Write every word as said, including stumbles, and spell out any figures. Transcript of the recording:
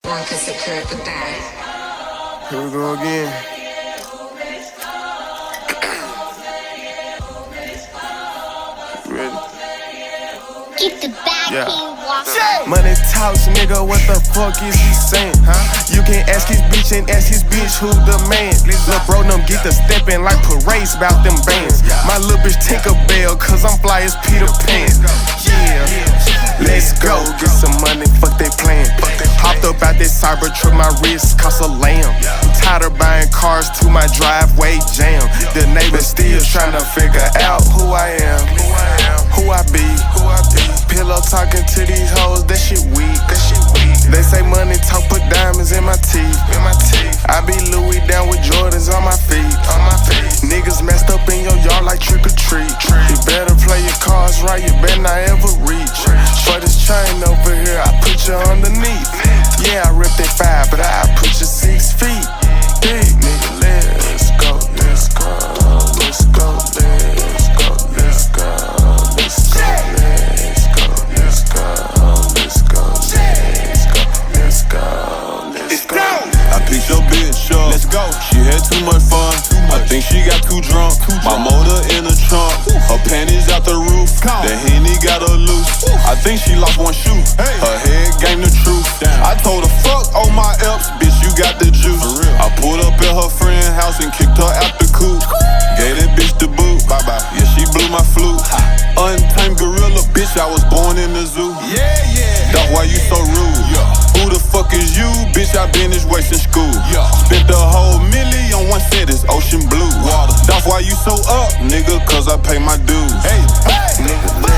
Here we go again. Ready? Get the back Yeah. walk. Money talks, nigga, what the fuck is he saying? Huh? You can ask his bitch and ask his bitch who the man. Lil' bro, them get the steppin' like parades bout them bands. My lil' bitch Tinkerbell, cause I'm fly as Peter Pan. Yeah, let's go, get some money, fuck they plan. Hopped up out that cyber truck, my wrist cost a lamb. I'm tired of buying cars to my driveway jam. The neighbors still tryna figure out who I am, who I be. Pillow talking to these hoes, that shit weak. They say money talk, put diamonds in my teeth. I be Louis down with Jordans on my feet. Niggas messed up in your yard like trick or treat. You better play your cards right, you better not ever reach. For this chain over here, I put you underneath. Yeah, I ripped that five, but I put you six feet. Big nigga, let's go, let's go, let's go, let's go, let's go, let's go, let's go, let's go, let's go, let's go, let's go. I picked your bitch up. Let's go. She had too much fun. Too much. I think she got too drunk. Too My drunk. Motor in the trunk. Ooh. Her panties out the roof. The Henny got her loose. Ooh. I think she lost one shoe. Hey. Her head game the truth. Damn. I told her fuck all my F's, bitch. You got the juice. For real. I pulled up at her friend's house and kicked her out the coop. Gave that bitch the boot. Bye bye. Yeah, she blew my flute. Ha. Untamed gorilla, bitch. I was born in the zoo. Yeah, yeah. That's why you so rude. Yeah. Who the fuck is you, bitch? I been this way since school. Yeah. Spent the whole milli on one sentence, ocean blue. Water. That's why you so up, nigga, cause I pay my dues. Hey, hey. Nigga,